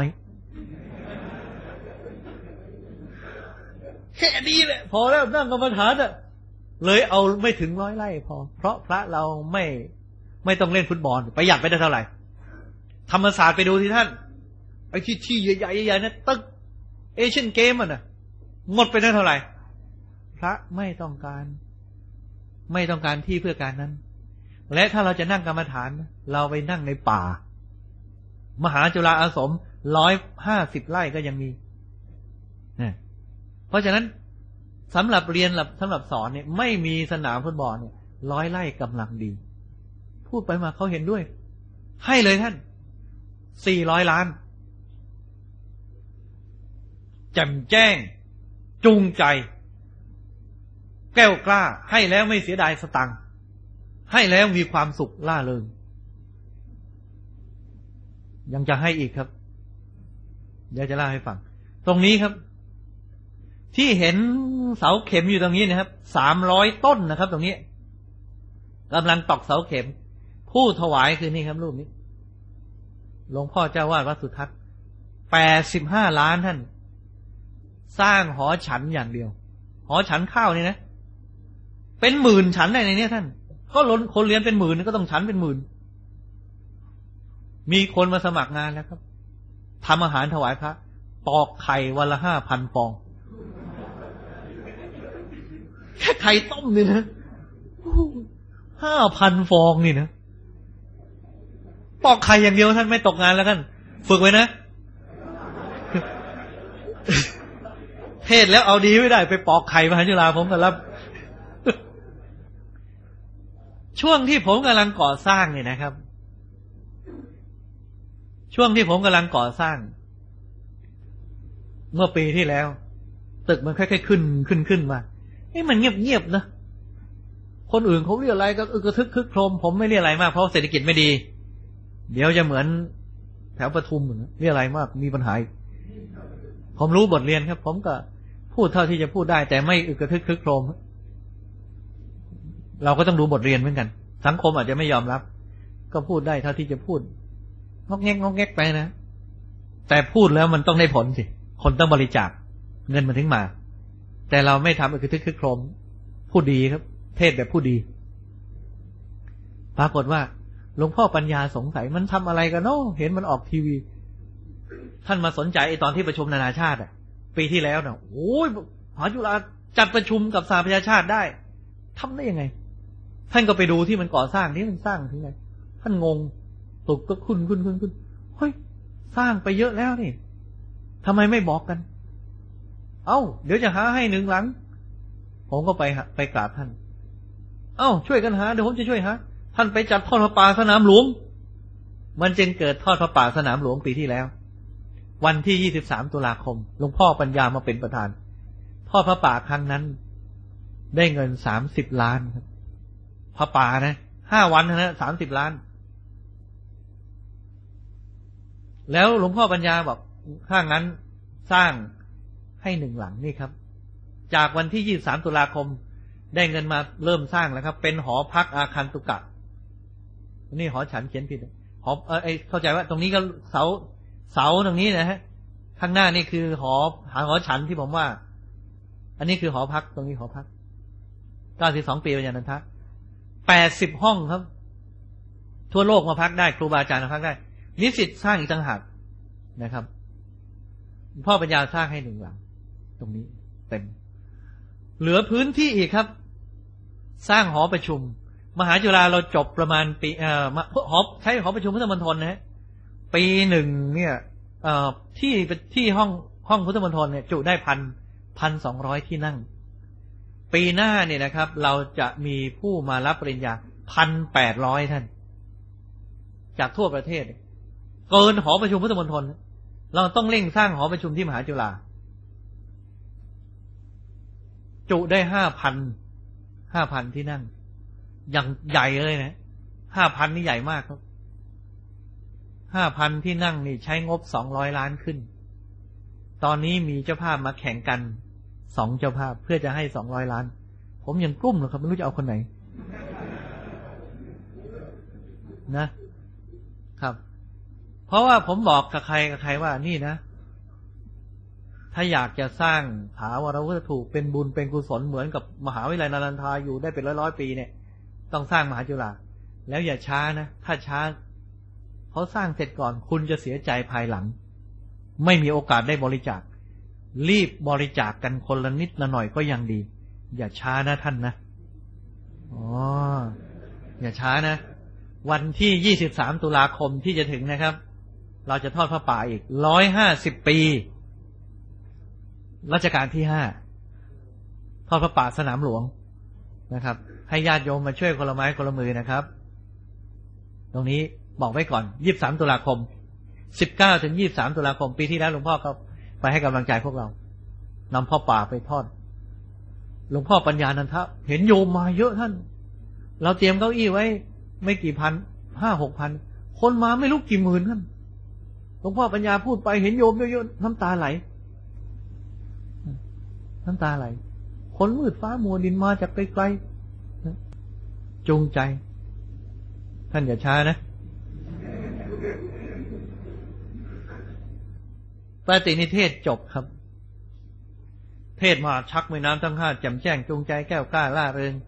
แค่นี้แหละพอแล้วนั่งกรรมฐานอ่ะเลยเอาไม่ถึงร้อยไร่พอเพราะพระเราไม่ไม่ต้องเล่นฟุตบอลประหยัดไปได้เท่าไหร่ธรรมศาสตร์ไปดูที่ท่านไอ้ที่ที่ใหญ่ๆใหญ่ๆนะตึกเอเชียนเกมอ่ะนะหมดไปได้เท่าไหร่พระไม่ต้องการไม่ต้องการที่เพื่อการนั้นและถ้าเราจะนั่งกรรมฐานเราไปนั่งในป่ามหาจุฬาอาสมร้อยห้าสิบไร่ก็ยังมีนะเพราะฉะนั้นสำหรับเรียนสำหรับสอนเนี่ยไม่มีสนามฟุตบอลเนี่ยร้อยไร่กำลังดีพูดไปมาเขาเห็นด้วยให้เลยท่านสี่ร้อยล้านแจ่มแจ้งจูงใจแก้วกล้าให้แล้วไม่เสียดายสตังค์ให้แล้วมีความสุขล่าเริงยังจะให้อีกครับเดี๋ยวจะเล่าให้ฟังตรงนี้ครับที่เห็นเสาเข็มอยู่ตรงนี้นะครับสามร้อยต้นนะครับตรงนี้กำลังตอกเสาเข็มผู้ถวายคือนี่ครับรูปนี้หลวงพ่อเจ้าวาดวัดสุทัศน์แปดสิบห้าล้านท่านสร้างหอฉันอย่างเดียวหอฉันข้าวนี่นะเป็นหมื่นฉันได้ในนี้ท่านก็ล้นคนเรียนเป็นหมื่นก็ต้องฉันเป็นหมื่นมีคนมาสมัครงานแล้วครับทำอาหารถวายพระปอกไข่วันละห้าพันฟองแค่ไข่ต้มนี่นะห้าพันฟองนี่นะปอกไข่อย่างเดียวท่านไม่ตกงานแล้วท่านฝึกไว้นะเทศแล้วเอาดีไม่ได้ไปปอกไข่มหาจุฬาผมก็รับช่วงที่ผมกำลังก่อสร้างเนี่ยนะครับช่วงที่ผมกำลังก่อสร้างเมื่อปีที่แล้วตึกมันค่อยๆขึ้นขึ้นขึ้นมาเอ้มันเงียบๆนะคนอื่นเขาเรียกอะไรก็อึกระทึกคึกโครมผมไม่เรียกอะไรมากเพราะเศรษฐกิจไม่ดีเดี๋ยวจะเหมือนแถวปทุมนี่อะไรมากมีปัญหาผมรู้บทเรียนครับผมก็พูดเท่าที่จะพูดได้แต่ไม่อึกกระทึกครึกโครมเราก็ต้องดูบทเรียนเหมือนกันสังคมอาจจะไม่ยอมรับก็พูดได้เท่าที่จะพูดงอกแงกงอกแงกไปนะแต่พูดแล้วมันต้องได้ผลสิคนต้องบริจาคเงินมันถึงมาแต่เราไม่ทำอึกกระทึกครึกโครมพูดดีครับเทศแบบพูดดีปรากฏว่าหลวงพ่อปัญญาสงสัยมันทำอะไรกันเนาะเห็นมันออกทีวีท่านมาสนใจไอ้ตอนที่ประชุมนานาชาติอ่ะปีที่แล้วเนาะโอ้ยมหาจุฬาจัดประชุมกับสหประชาชาติได้ทำได้ยังไงท่านก็ไปดูที่มันก่อสร้างนี่มันสร้างถึงไงท่านงงตกก็ขึ้นขึ้นขึ้นขึ้นเฮ้ยสร้างไปเยอะแล้วนี่ทำไมไม่บอกกันเอ้าเดี๋ยวจะหาให้หนึ่งหลังผมก็ไปไปกราบท่านเอ้าช่วยกันหาเดี๋ยวผมจะช่วยหาท่านไปจัดทอดพระป่าสนามหลวงมันจึงเกิดทอดพระป่าสนามหลวงปีที่แล้ววันที่ยี่สิบสามตุลาคมหลวงพ่อปัญญามาเป็นประธานทอดพระป่าครั้งนั้นได้เงินสามสิบล้านครับพระป่านะห้าวันนะสามสิบล้านแล้วหลวงพ่อปัญญาบอกถ้างั้นสร้างให้หนึ่งหลังนี่ครับจากวันที่ยี่สิบสามตุลาคมได้เงินมาเริ่มสร้างแล้วครับเป็นหอพักอาคารตุกะนี่หอฉันเขียนผิดหอเออไอเข้าใจว่าตรงนี้ก็เสาเสาตรงนี้นะฮะข้างหน้านี่คือหอหาหอฉันที่ผมว่าอันนี้คือหอพักตรงนี้หอพักเก้าสิบสองปีปัญญานันทะแปดสิบห้องครับทั่วโลกมาพักได้ครูบาอาจารย์มาพักได้นิสิตสร้างอีกต่างหากนะครับพ่อปัญญาสร้างให้หนึ่งหลังตรงนี้เต็มเหลือพื้นที่อีกครับสร้างหอประชุมมหาจุฬาเราจบประมาณปีเอ่อหอใช้หอประชุมพุทธมณฑลนะฮะปีหนึ่งเนี่ยเอ่อที่ที่ห้องห้องพุทธมณฑลเนี่ยจุได้พันพันสองร้อยที่นั่งปีหน้าเนี่ยนะครับเราจะมีผู้มารับปริญญาพันแปดร้อยท่านจากทั่วประเทศเกินหอประชุมพุทธมณฑลเราต้องเร่งสร้างหอประชุมที่มหาจุฬาจุได้ห้าพันห้าพันที่นั่งอย่างใหญ่เลยนะห้าพันนี่ใหญ่มากครับห้าพันที่นั่งนี่ใช้งบสองร้อยล้านขึ้นตอนนี้มีเจ้าภาพมาแข่งกันสองเจ้าภาพเพื่อจะให้สองร้อยล้านผมยังกลุ้มเลยครับไม่รู้จะเอาคนไหนนะครับเพราะว่าผมบอกกับใครกับใครว่านี่นะถ้าอยากจะสร้างถาวรวัตถุเป็นบุญเป็นกุศลเหมือนกับมหาวิทยาลัยนารันทาอยู่ได้เป็นร้อยร้อยปีเนี่ยต้องสร้างมหาจุฬาแล้วอย่าช้านะถ้าช้าเขาสร้างเสร็จก่อนคุณจะเสียใจภายหลังไม่มีโอกาสได้บริจาครีบบริจาคกันคนละนิดละหน่อยก็ยังดีอย่าช้านะท่านนะอ๋ออย่าช้านะวันที่ยี่สิบสามตุลาคมที่จะถึงนะครับเราจะทอดพระป่าอีกร้อยห้าสิบปีรัชกาลที่ห้าทอดพระป่าสนามหลวงนะครับให้ญาติโยมมาช่วยคนละไม้คนละมือนะครับตรงนี้บอกไว้ก่อนยี่สิบสามตุลาคมสิบเก้าถึงยี่สิบสามตุลาคมปีที่แล้วหลวงพ่อก็ไปให้กำลังใจพวกเรานำพ่อป่าไปทอดหลวงพ่อปัญญานันทะเห็นโยมมาเยอะท่านเราเตรียมเก้าอี้ไว้ไม่กี่พันห้าหกพันคนมาไม่รู้กี่หมื่นท่านหลวงพ่อปัญญาพูดไปเห็นโยมเยอะๆน้ำตาไหลน้ำตาไหลคนมืดฟ้ามัวดินมาจากไกลๆจูงใจท่านอย่าช้านะปฏินิเทศจบครับเทศมาชักแม่น้ำทั้งห้าแจ่มแจ้งจูงใจแก้วกล้าล่าเริง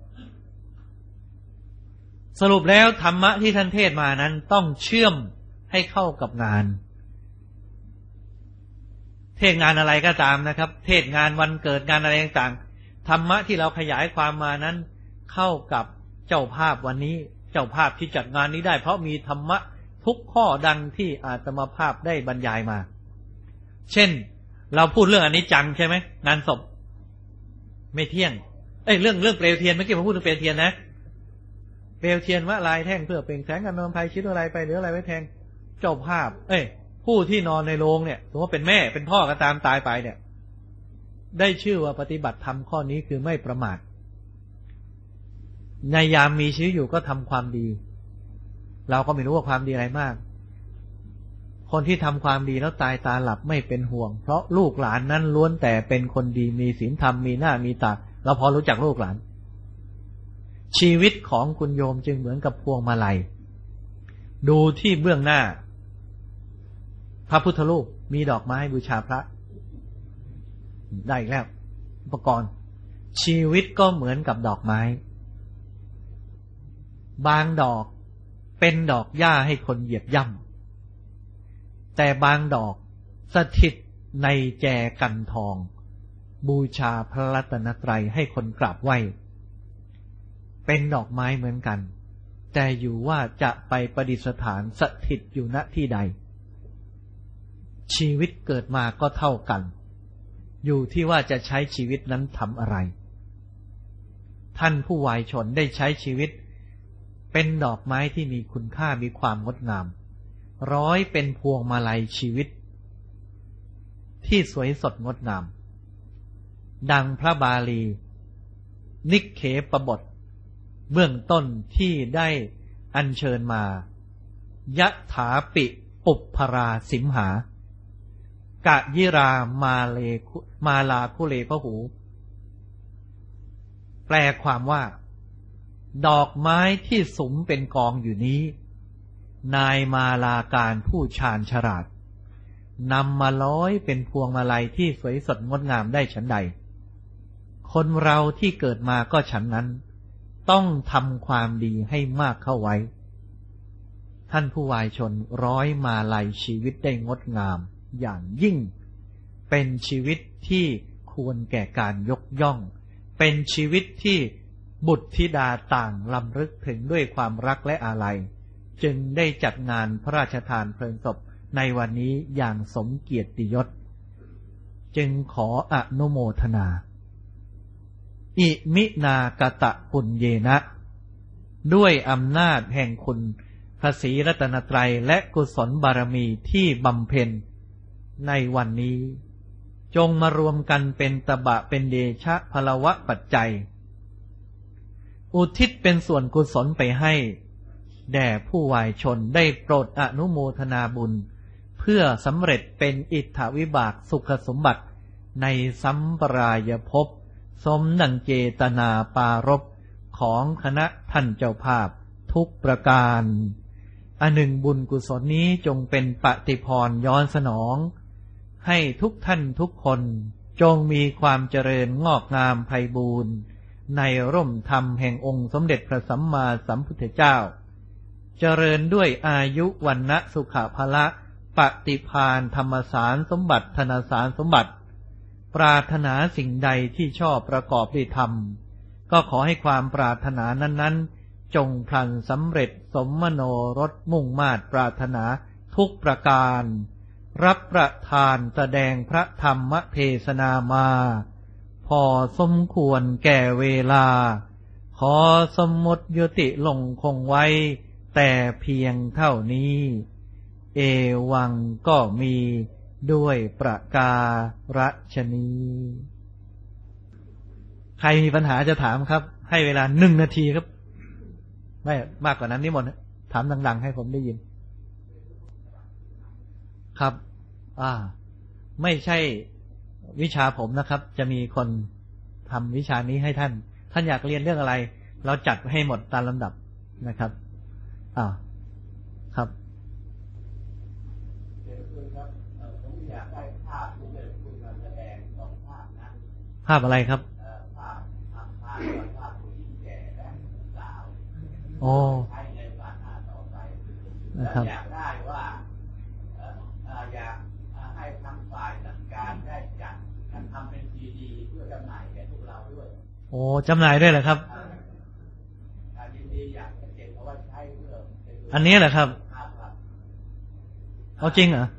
สรุปแล้วธรรมะที่ท่านเทศมานั้นต้องเชื่อมให้เข้ากับงานเทศงานอะไรก็ตามนะครับเทศงานวันเกิดงานอะไรต่างๆธรรมะที่เราขยายความมานั้นเข้ากับเจ้าภาพวันนี้เจ้าภาพที่จัดงานนี้ได้เพราะมีธรรมะทุกข้อดังที่อาตมาภาพได้บรรยายมาเช่นเราพูดเรื่องอนิจจังใช่ไหมงานศพไม่เที่ยงเอ้ยเรื่องเรื่องเปลวเทียนเมื่อกี้ผมพูดถึงเปลวเทียนนะเปลวเทียนว่าลายแท่งเพื่อเปล่งแสงกันนอนภัยคิดอะไรไปหรืออะไรไว้แทงเจ้าภาพเอ้ยผู้ที่นอนในโรงเนี่ยสมมติว่าเป็นแม่เป็นพ่อก็ตามตายไปเนี่ยได้ชื่อว่าปฏิบัติธรรมข้อนี้คือไม่ประมาทในยามมีชีวิตอยู่ก็ทำความดีเราก็ไม่รู้ว่าความดีอะไรมากคนที่ทำความดีแล้วตายตาหลับไม่เป็นห่วงเพราะลูกหลานนั้นล้วนแต่เป็นคนดีมีศีลธรรมมีหน้ามีตาเราพอรู้จักลูกหลานชีวิตของคุณโยมจึงเหมือนกับพวงมาลัยดูที่เบื้องหน้าพระพุทธรูปมีดอกไม้บูชาพระได้อีกแล้วอุปกรณ์ชีวิตก็เหมือนกับดอกไม้บางดอกเป็นดอกหญ้าให้คนเหยียบย่ำแต่บางดอกสถิตในแจกันทองบูชาพระรัตนตรัยให้คนกราบไหว้เป็นดอกไม้เหมือนกันแต่อยู่ว่าจะไปประดิษฐานสถิตอยู่ณที่ใดชีวิตเกิดมาก็เท่ากันอยู่ที่ว่าจะใช้ชีวิตนั้นทำอะไรท่านผู้วายชนได้ใช้ชีวิตเป็นดอกไม้ที่มีคุณค่ามีความงดงามร้อยเป็นพวงมาลัยชีวิตที่สวยสดงดงามดังพระบาลีนิเขปบทเบื้องต้นที่ได้อัญเชิญมายะถาปิปุปพราสิมหากะยิรามาเลมาลาคุเลพหูแปลความว่าดอกไม้ที่สุมเป็นกองอยู่นี้นายมาลาการผู้ชาญฉลาดนำมาร้อยเป็นพวงมาลัยที่สวยสดงดงามได้ฉันใดคนเราที่เกิดมาก็ฉันนั้นต้องทำความดีให้มากเข้าไว้ท่านผู้วายชนร้อยมาลัยชีวิตได้งดงามอย่างยิ่งเป็นชีวิตที่ควรแก่การยกย่องเป็นชีวิตที่บุตรธิดาต่างลำลึกถึงด้วยความรักและอาลัยจึงได้จัดงานพระราชทานเพลิงศพในวันนี้อย่างสมเกียรติยศจึงขออนุโมทนาอิมินากตะปุญเยนะด้วยอำนาจแห่งคุณพระศรีรัตนตรัยและกุศลบารมีที่บำเพ็ญในวันนี้จงมารวมกันเป็นตบะเป็นเดชะพลวะปัจจัยอุทิศเป็นส่วนกุศลไปให้แด่ผู้วายชนได้โปรดอนุโมทนาบุญเพื่อสำเร็จเป็นอิทธวิบากสุขสมบัติในสัมปรายภพสมดังเจตนาปารภของคณะท่านเจ้าภาพทุกประการอันหนึ่งบุญกุศลนี้จงเป็นปฏิพรย้อนสนองให้ทุกท่านทุกคนจงมีความเจริญงอกงามไพบูรณ์ในร่มธรรมแห่งองค์สมเด็จพระสัมมาสัมพุทธเจ้าเจริญด้วยอายุวรรณะสุขภละปฏิภาณธรรมสารสมบัติธนสารสมบัติปรารถนาสิ่งใดที่ชอบประกอบด้วยธรรมก็ขอให้ความปรารถนานั้นๆจงพลันสำเร็จสมมโนรสมุ่งมาตรปรารถนาทุกประการรับประทานแสดงพระธรรมเทศนามาพอสมควรแก่เวลาขอสมมติยุติลงคงไว้แต่เพียงเท่านี้เอวังก็มีด้วยประการฉนี้ใครมีปัญหาจะถามครับให้เวลาหนึ่งนาทีครับไม่มากกว่านั้นนิมนต์ถามดังๆให้ผมได้ยินครับอ่าไม่ใช่วิชาผมนะครับจะมีคนทำวิชานี้ให้ท่านท่านอยากเรียนเรื่องอะไรเราจัดให้หมดตามลำดับนะครับอ่าครับภาพอะไรครับโอ้นะครับอยากได้ว่าอยากให้ทางฝ่ายจัดการได้จัดทำเป็นซีดีเพื่อจำหน่ายแก่พวกเราด้วยโอ้จำหน่ายด้วยเหรอครับยินดีอยากจะเก็บเอาไว้ใช้เพื่ออันนี้เหรอครับเอาจริงเหรอ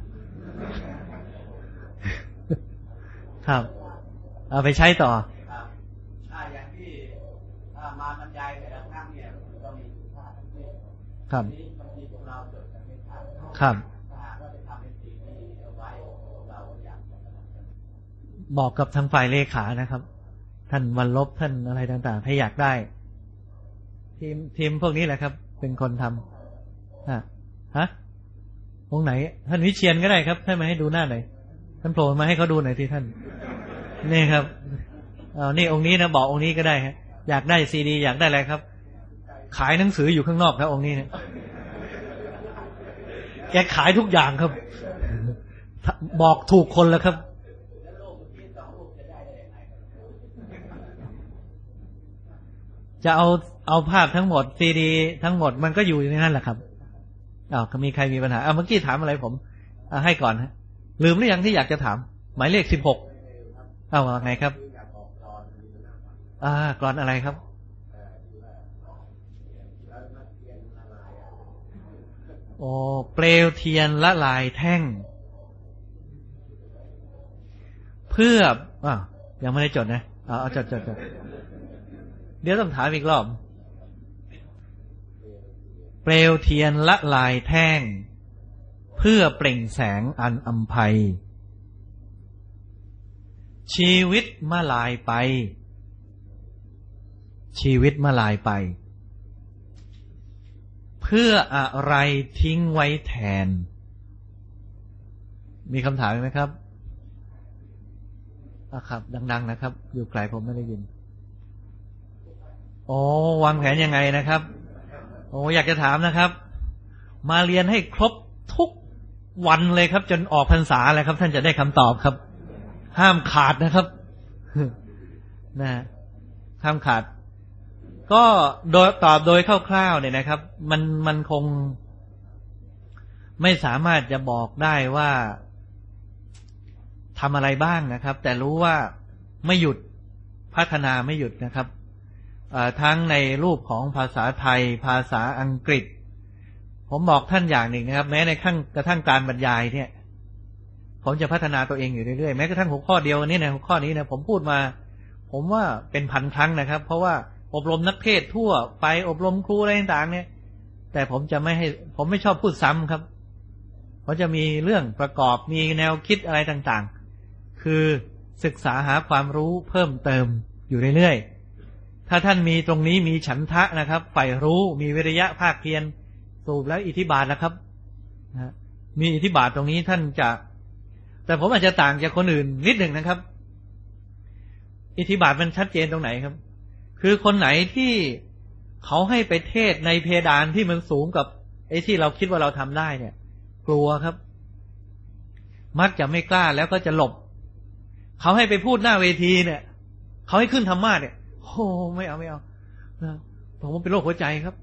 ครับเอาไปใช้ต่อครับอย่างที่มาบรรยายแต่ละครั้งเนี่ยก็มีคุณค่าทั้งนี้ครับนี้บางทีพวกเราจดกันไม่ทันครับถ้าหากว่าจะทำเป็นซีดีเอาไว้เราอยากจะบอกกับทางฝ่ายเลขานะครับท่านวันลบท่านอะไรต่างๆถ้าอยากได้ทีมทีมพวกนี้แหละครับเป็นคนทฮะฮะองค์ไหนท่านวิเชียรก็ได้ครับให้มาให้ดูหน้าหน่อยท่านโผล่มาให้เขาดูหน่อยที่ท่านนี่ครับเอานี่องค์นี้นะบอกองค์นี้ก็ได้ฮะอยากได้ซีดีอยากได้อะไรครับขายหนังสืออยู่ข้างนอกครับองค์นี้เนี่ยแกขายทุกอย่างครับบอกถูกคนแล้วครับจะเอาเอาภาพทั้งหมดซีดีทั้งหมดมันก็อยู่ในนั้นแหละครับอ้าวมีใครมีปัญหาเอาเมื่อกี้ถามอะไรผมให้ก่อนฮะลืมหรือยังที่อยากจะถามหมายเลขสิบหกเอาว่าไงครับอ่ากรอนอะไรครับโอ้เปลวเทียนละลายแท่งเพื่ออ่ะยังไม่ได้จดนะเอาเอาจดจดจดเดี๋ยวต้องถามอีกรอบเปลวเทียนละลายแท่งเพื่อเปล่งแสงอันอำไพชีวิตมาลายไปชีวิตมาลายไปเพื่ออะไรทิ้งไว้แทนมีคำถามไหมครับอ่ะครับดังๆนะครับอยู่ไกลผมไม่ได้ยินโอ้วางแผนยังไงนะครับโอ้อยากจะถามนะครับมาเรียนให้ครบทุกวันเลยครับจนออกพรรษาเลยครับท่านจะได้คำตอบครับห้ามขาดนะครับนะห้ามขาดก็โดยตอบโดยคร่าวๆเนี่ยนะครับมันมันคงไม่สามารถจะบอกได้ว่าทำอะไรบ้างนะครับแต่รู้ว่าไม่หยุดพัฒนาไม่หยุดนะครับทั้งในรูปของภาษาไทยภาษาอังกฤษผมบอกท่านอย่างหนึ่งนะครับแม้ในขั้นกระทั่งการบรรยายเนี่ยผมจะพัฒนาตัวเองอยู่เรื่อยๆแม้กระทั่งหัวข้อเดียวนี้นะหัวข้อนี้นะผมพูดมาผมว่าเป็นพันครั้งนะครับเพราะว่าอบรมนักเทศทั่วไปอบรมครูอะไรต่างๆเนี่ยแต่ผมจะไม่ให้ผมไม่ชอบพูดซ้ำครับเพราะจะมีเรื่องประกอบมีแนวคิดอะไรต่างๆคือศึกษาหาความรู้เพิ่มเติมอยู่เรื่อยๆถ้าท่านมีตรงนี้มีฉันทะนะครับใฝ่รู้มีวิริยะภาคเพียรสูบแล้วอิทธิบาทนะครับนะมีอิทธิบาทตรงนี้ท่านจะแต่ผมอาจจะต่างจากคนอื่นนิดหนึ่งนะครับอิทธิบาทมันชัดเจนตรงไหนครับคือคนไหนที่เขาให้ไปเทศในเพดานที่มันสูงกับไอ้ที่เราคิดว่าเราทำได้เนี่ยกลัวครับมักจะไม่กล้าแล้วก็จะหลบเขาให้ไปพูดหน้าเวทีเนี่ยเขาให้ขึ้นธรรมะเนี่ยโอ้ไม่เอาไม่เอาผมเป็นโรคหัวใจครับ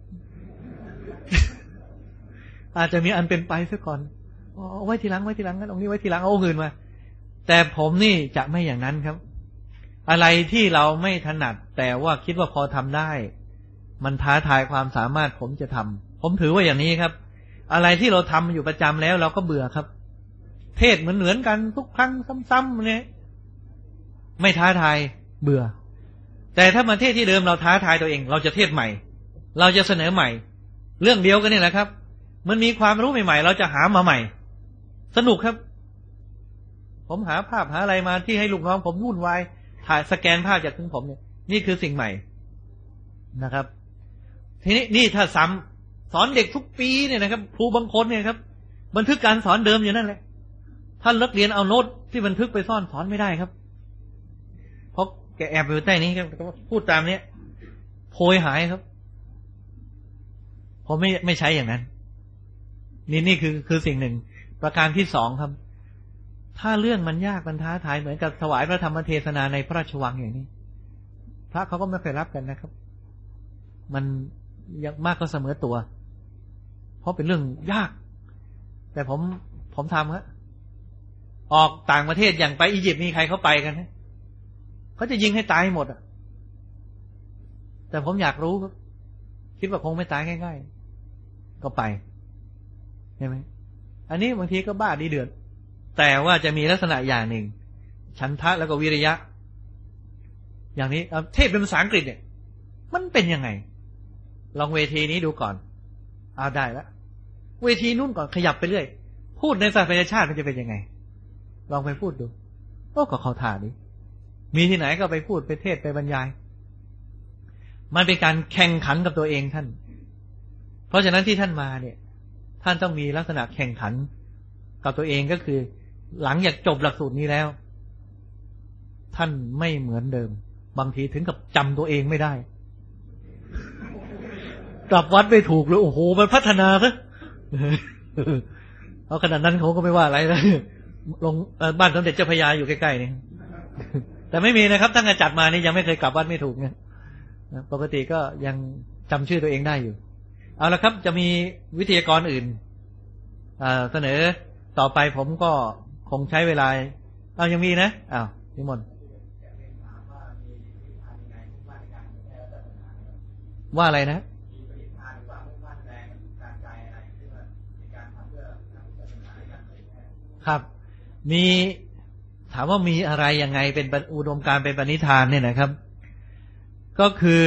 อาจจะมีอันเป็นไปซะก่อนเอาไว้ทีหลังไว้ทีหลังงั้นองค์นี้ไว้ทีหลังเอาเงินมาแต่ผมนี่จะไม่อย่างนั้นครับอะไรที่เราไม่ถนัดแต่ว่าคิดว่าพอทำได้มันท้าทายความสามารถผมจะทำผมถือว่าอย่างนี้ครับอะไรที่เราทำอยู่ประจำแล้วเราก็เบื่อครับเทศเหมือนเหมือนกันทุกครั้งซ้ำๆเนี่ยไม่ท้าทายเบื่อแต่ถ้ามาเทศที่เดิมเราท้าทายตัวเองเราจะเทศใหม่เราจะเสนอใหม่เรื่องเดียวกันนี่แหละครับมันมีความรู้ใหม่ๆเราจะหามาใหม่สนุกครับผมหาภาพหาอะไรมาที่ให้ลูกน้องผมวุ่นวายถ่ายสแกนภาพจากถึงผมเนี่ยนี่คือสิ่งใหม่นะครับทีนี้นี่ถ้าซ้ำสอนเด็กทุกปีเนี่ยนะครับครูบางคนเนี่ยครับบันทึกการสอนเดิมอยู่นั่นแหละท่านนักเรียนเอาโน้ตที่บันทึกไปซ่อนสอนไม่ได้ครับเพราะแกแอบอยู่ใต้นี้ครับพูดตามเนี้ยโพยหายครับผมไม่ไม่ใช้อย่างนั้นนี่นี่คือคือสิ่งหนึ่งประการที่สองครับถ้าเรื่องมันยากมันท้าทายเหมือนกับถวายพระธรรมเทศนาในพระราชวังอย่างนี้พระเขาก็ไม่เคยรับกันนะครับมันยังมากก็เสมอตัวเพราะเป็นเรื่องยากแต่ผมผมทำครับออกต่างประเทศอย่างไปอียิปต์มีใครเขาไปกันฮะเขาจะยิงให้ตายหมดอ่ะแต่ผมอยากรู้ครับคิดว่าคงไม่ตายง่ายๆก็ไปใช่ไหมอันนี้บางทีก็บ้าดีเดือดแต่ว่าจะมีลักษณะอย่างหนึ่งฉันทะแล้วก็วิริยะอย่างนี้เทศเป็นภาษาอังกฤษเนี่ยมันเป็นยังไงลองเวทีนี้ดูก่อนเอาได้แล้วเวทีนู้นก่อนขยับไปเรื่อยพูดในศาสนาชาติมันจะเป็นยังไงลองไปพูดดูโอ้ก็เขาท่านี้มีที่ไหนก็ไปพูดไปเทศไปบรรยายมันเป็นการแข่งขันกับตัวเองท่านเพราะฉะนั้นที่ท่านมาเนี่ยท่านต้องมีลักษณะแข่งขันกับตัวเองก็คือหลังจากจบหลักสูตรนี้แล้วท่านไม่เหมือนเดิมบางทีถึงกับจำตัวเองไม่ได้กลับวัดไม่ถูกเลยโอ้โหมันพัฒนาซะเอาขนาดนั้นเขาก็ไม่ว่าอะไรเลยลงบ้านสมเด็จเจ้าพระยาอยู่ใกล้ๆนี่แต่ไม่มีนะครับตั้งแต่จัดมานี่ยังไม่เคยกลับวัดไม่ถูกไงปกติก็ยังจำชื่อตัวเองได้อยู่เอาละครับจะมีวิทยากรอื่นเสนอต่อไปผมก็คงใช้เวลาเอายังมีนะอ้าวนิมนต์ว่าอะไรนะครับมีถามว่ามีอะไรยังไงเป็นอุดมการณ์เป็นปณิธานเนี่ยนะครับก็คือ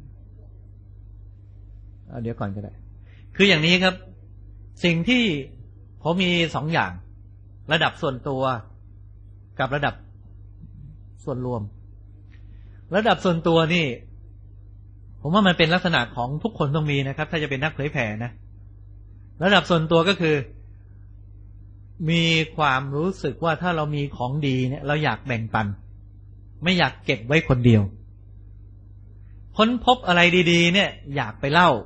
เดี๋ยวก่อนก็ได้คืออย่างนี้ครับสิ่งที่ผมมีสองอย่างระดับส่วนตัวกับระดับส่วนรวมระดับส่วนตัวนี่ผมว่ามันเป็นลักษณะของทุกคนต้องมีนะครับถ้าจะเป็นนักเผยแผ่นะระดับส่วนตัวก็คือมีความรู้สึกว่าถ้าเรามีของดีเนี่ยเราอยากแบ่งปันไม่อยากเก็บไว้คนเดียวค้นพบอะไรดีๆเนี่ยอยากไปเล่า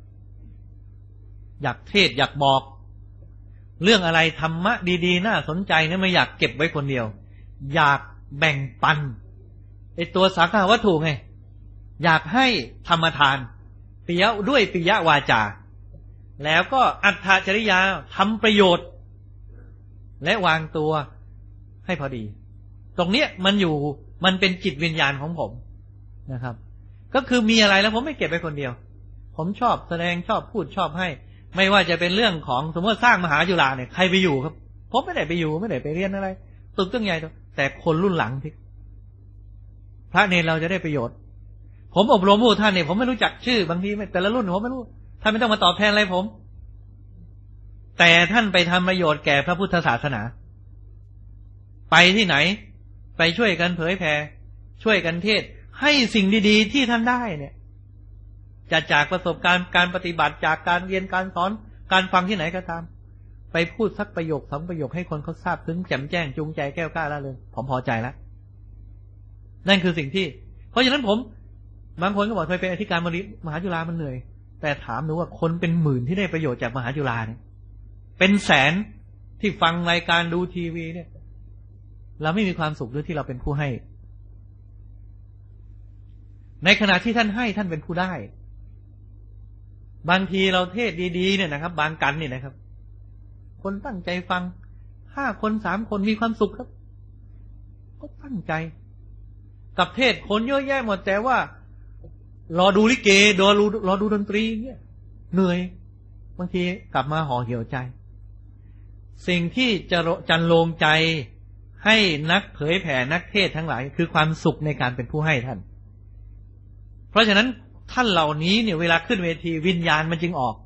อยากเทศอยากบอกเรื่องอะไรธรรมะดีๆน่าสนใจเนี่ยไม่อยากเก็บไว้คนเดียวอยากแบ่งปันไอตัวสาขาวัตถุไงอยากให้ธรรมทานปิยะด้วยปิยวาจาแล้วก็อัตถจริยาทำประโยชน์และวางตัวให้พอดีตรงเนี้ยมันอยู่มันเป็นจิตวิญญาณของผมนะครับก็คือมีอะไรแล้วผมไม่เก็บไว้คนเดียวผมชอบแสดงชอบพูดชอบให้ไม่ว่าจะเป็นเรื่องของสมมติสร้างมหาจุฬาเนี่ยใครไปอยู่ครับผมไม่ได้ไปอยู่ไม่ได้ไปเรียนอะไรตึกตั้งใหญ่แต่คนรุ่นหลังที่พระเนรเราจะได้ประโยชน์ผมอบรมผู้ท่านเนี่ยผมไม่รู้จักชื่อบางทีแต่ละรุ่นผมไม่รู้ท่านไม่ต้องมาตอบแทนอะไรผมแต่ท่านไปทำประโยชน์แก่พระพุทธศาสนาไปที่ไหนไปช่วยกันเผยแผ่ช่วยกันเทศให้สิ่งดีๆที่ท่านได้เนี่ยจะจากประสบการณ์การปฏิบัติจากการเรียนการสอนการฟังที่ไหนก็ตามไปพูดสักประโยคสองประโยคให้คนเขาทราบถึงแจ่มแจ้งจูงใจแก้วกล้าละเลยผมพอใจแล้วนั่นคือสิ่งที่เพราะฉะนั้นผมบางคนก็บอกไปเป็นอธิการบดีมหาจุฬามันเหนื่อยแต่ถามดูว่าคนเป็นหมื่นที่ได้ประโยชน์จากมหาจุฬาเนี่ยเป็นแสนที่ฟังรายการดูทีวีเนี่ยเราไม่มีความสุขหรือที่เราเป็นผู้ให้ในขณะที่ท่านให้ท่านเป็นผู้ได้บางทีเราเทศดีๆเนี่ยนะครับบางกันเนี่ยนะครับคนตั้งใจฟังห้าคนสามคนมีความสุขครับก็ตั้งใจกับเทศคนเยอะแยะหมดแต่ว่ารอดูลิเกรอดูรอดูดนตรีเงี้ยเหนื่อยบางทีกลับมาห่อเหี่ยวใจสิ่งที่จะจันโลงใจให้นักเผยแผ่นักเทศทั้งหลายคือความสุขในการเป็นผู้ให้ท่านเพราะฉะนั้นท่านเหล่านี้เนี่ยเวลาขึ้นเวทีวิญญาณมันจึงออก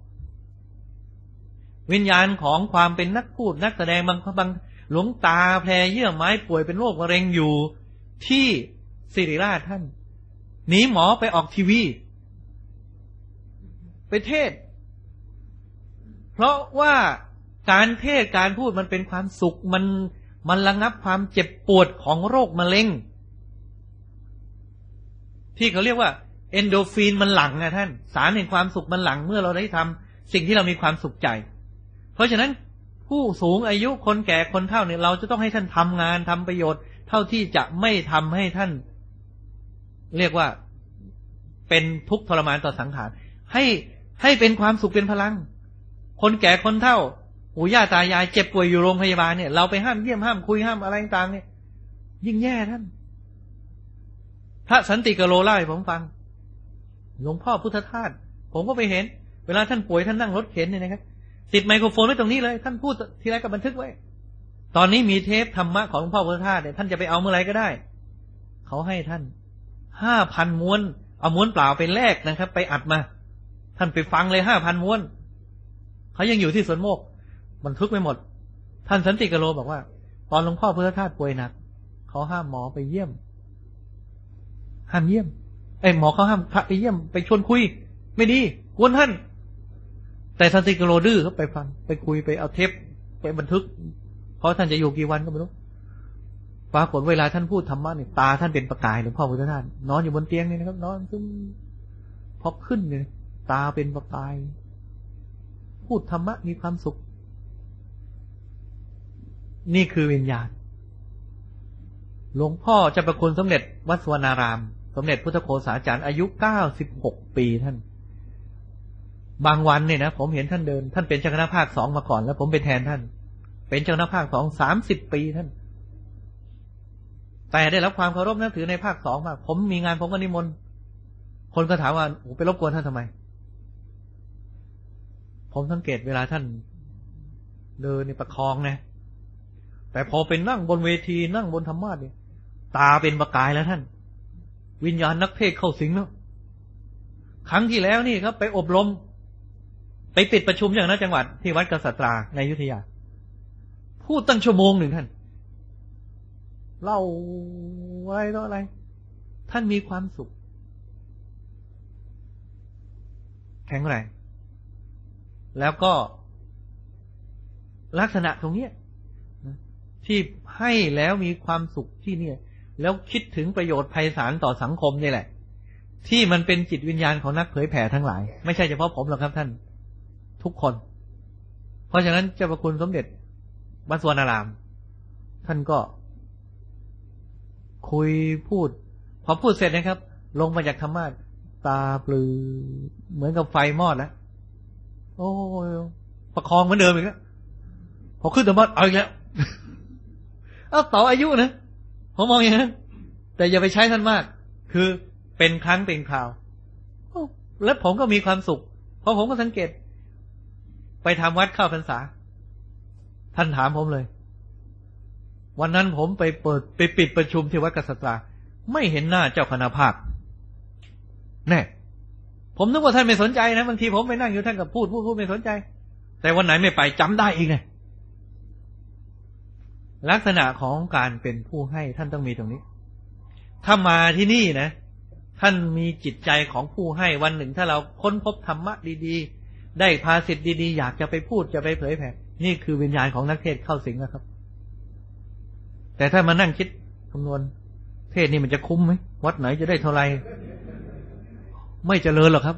วิญญาณของความเป็นนักพูดนักแสดงบางบางหลวงตาแพรเยื่อไม้ป่วยเป็นโรคมะเร็งอยู่ที่ศิริราชท่านหนีหมอไปออกทีวีไปเทศเพราะว่าการเทศการพูดมันเป็นความสุขมันมันระงับความเจ็บปวดของโรคมะเร็งที่เขาเรียกว่าเอนโดฟินมันหลั่งนะท่านสารแห่งความสุขมันหลั่งเมื่อเราได้ทำสิ่งที่เรามีความสุขใจเพราะฉะนั้นผู้สูงอายุคนแก่คนเฒ่าเนี่ยเราจะต้องให้ท่านทำงานทำประโยชน์เท่าที่จะไม่ทำให้ท่านเรียกว่าเป็นทุกข์ทรมานต่อสังขารให้ให้เป็นความสุขเป็นพลังคนแก่คนเฒ่าปู่ย่าตายายเจ็บป่วยอยู่โรงพยาบาลเนี่ยเราไปห้ามเยี่ยมห้ามคุยห้ามอะไรต่างๆเนี่ยยิ่งแย่ท่านพระสันติกโลเล่าให้ผมฟังหลวงพ่อพุทธทาสผมก็ไปเห็นเวลาท่านป่วยท่านนั่งรถเข็นเนี่ยนะครับติดไมโครโฟนไว้ตรงนี้เลยท่านพูดทีไรก็บันทึกไว้ตอนนี้มีเทปธรรมะของหลวงพ่อพุทธทาสเนี่ยท่านจะไปเอาเมื่อไรก็ได้เขาให้ท่านห้าพันม้วนเอาม้วนเปล่าไปแลกนะครับไปอัดมาท่านไปฟังเลยห้าพันม้วนเขายังอยู่ที่สวนโมกบันทึกไม่หมดท่านสันติกโลบอกว่าตอนหลวงพ่อพุทธทาสป่วยหนักเขาห้ามหมอไปเยี่ยมห้ามเยี่ยมไอ้หมอเขาห้ามพระไปเยี่ยมไปชวนคุยไม่ดีกวนท่านแต่ท่านติกโลดื้อเขาไปฟังไปคุยไปเอาเทปไปบันทึกเพราะท่านจะอยู่กี่วันก็ไม่รู้ปรากฏเวลาท่านพูดธรรมะเนี่ยตาท่านเป็นประกายหลวงพ่อพุทธทาสนอนอยู่บนเตียงนี่นะครับนอนซึมพอขึ้นเนี่ยตาเป็นประกายพูดธรรมะมีความสุขนี่คือวิญญาณหลวงพ่อเจ้าประคุณสมเด็จวัดสุวรรณารามสมเด็จพุทธโฆษาจารย์อายุเก้าสิบหกปีท่านบางวันเนี่ยนะผมเห็นท่านเดินท่านเป็นเจ้าคณะภาคสองมาก่อนแล้วผมไปแทนท่านเป็นเจ้าคณะภาคสองสามสิบปีท่านแต่ได้รับความเคารพนับถือในภาคสองมากผมมีงานผมก็นิมนต์คนก็ถามว่าโอ้ไปรบกวนท่านทำไมผมสังเกตเวลาท่านเดินในประคองนะแต่พอเป็นนั่งบนเวทีนั่งบนธรรมะเนี่ยตาเป็นประกายแล้วท่านวิญญาณนักเทศเข้าสิงแล้วครั้งที่แล้วนี่ครับไปอบรมไปปิดประชุมอย่างนั้นจังหวัดที่วัดกษัตราในอยุธยาพูดตั้งชั่วโมงหนึ่งท่านเล่าอะไรต่ออะไรท่านมีความสุขแข็งแรงแล้วก็ลักษณะตรงนี้ที่ให้แล้วมีความสุขที่เนี่ยแล้วคิดถึงประโยชน์ไพศาลต่อสังคมนี่แหละที่มันเป็นจิตวิญญาณของนักเผยแผ่ทั้งหลายไม่ใช่เฉพาะผมหรอกครับท่านทุกคนเพราะฉะนั้นเจ้าพระคุณสมเด็จวัดสุวรรณารามท่านก็คุยพูดพอพูดเสร็จนะครับลงมาจากธรรมะตาปลือเหมือนกับไฟมอดแล้วโอ้ยประคองเหมือนเดิมอีกแล้วพอขึ้นธรรมะเอาอีกแล้วเอาต่ออายุนะผมมองอย่างนั้นแต่อย่าไปใช้ท่านมากคือเป็นครั้งเป็นคราวแล้วผมก็มีความสุขเพราะผมก็สังเกตไปทำวัดเข้าพรรษาท่านถามผมเลยวันนั้นผมไปเปิดไปปิดประชุมที่วัดกษัตราไม่เห็นหน้าเจ้าคณะภาคแน่ผมนึกว่าท่านไม่สนใจนะบางทีผมไปนั่งอยู่ท่านก็พูดพูดพูดไม่สนใจแต่วันไหนไม่ไปจำได้อีกไงลักษณะของการเป็นผู้ให้ท่านต้องมีตรงนี้ถ้ามาที่นี่นะท่านมีจิตใจของผู้ให้วันหนึ่งถ้าเราค้นพบธรรมะดีๆได้ภาษิตดีๆอยากจะไปพูดจะไปเผยแผ่นี่คือวิญญาณของนักเทศเข้าสิงนะครับแต่ถ้ามานั่งคิดคำนวณเทศนี่มันจะคุ้มไหมวัดไหนจะได้เท่าไหร่ไม่เจริญหรอกครับ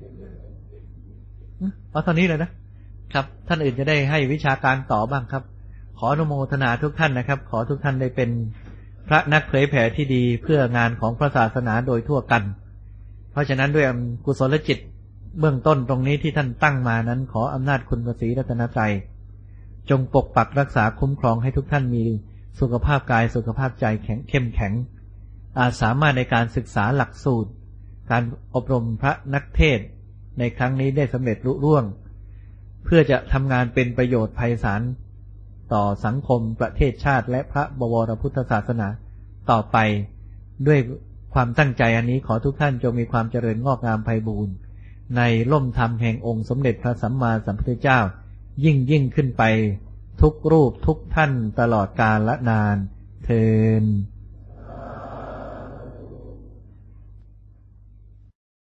เอาเท่านี้เลยนะครับท่านอื่นจะได้ให้วิชาการต่อบ้างครับขออนุโมทนาทุกท่านนะครับขอทุกท่านได้เป็นพระนักเผยแผ่ที่ดีเพื่องานของพระศาสนาโดยทั่วกันเพราะฉะนั้นด้วยกุศลจิตเบื้องต้นตรงนี้ที่ท่านตั้งมานั้นขออำนาจคุณพระศรีรัตนตรัยจงปกปักรักษาคุ้มครองให้ทุกท่านมีสุขภาพกายสุขภาพใจแข็งเข้มแข็งอาจสามารถในการศึกษาหลักสูตรการอบรมพระนักเทศน์ในครั้งนี้ได้สำเร็จลุล่วงเพื่อจะทำงานเป็นประโยชน์ไพศาลต่อสังคมประเทศชาติและพระบวรพุทธศาสนาต่อไปด้วยความตั้งใจอันนี้ขอทุกท่านจงมีความเจริญงอกงามไพบูรณ์ในร่มธรรมแห่งองค์สมเด็จพระสัมมาสัมพุทธเจ้ายิ่งยิ่งขึ้นไปทุกรูปทุกท่านตลอดกาลละนานเทอญ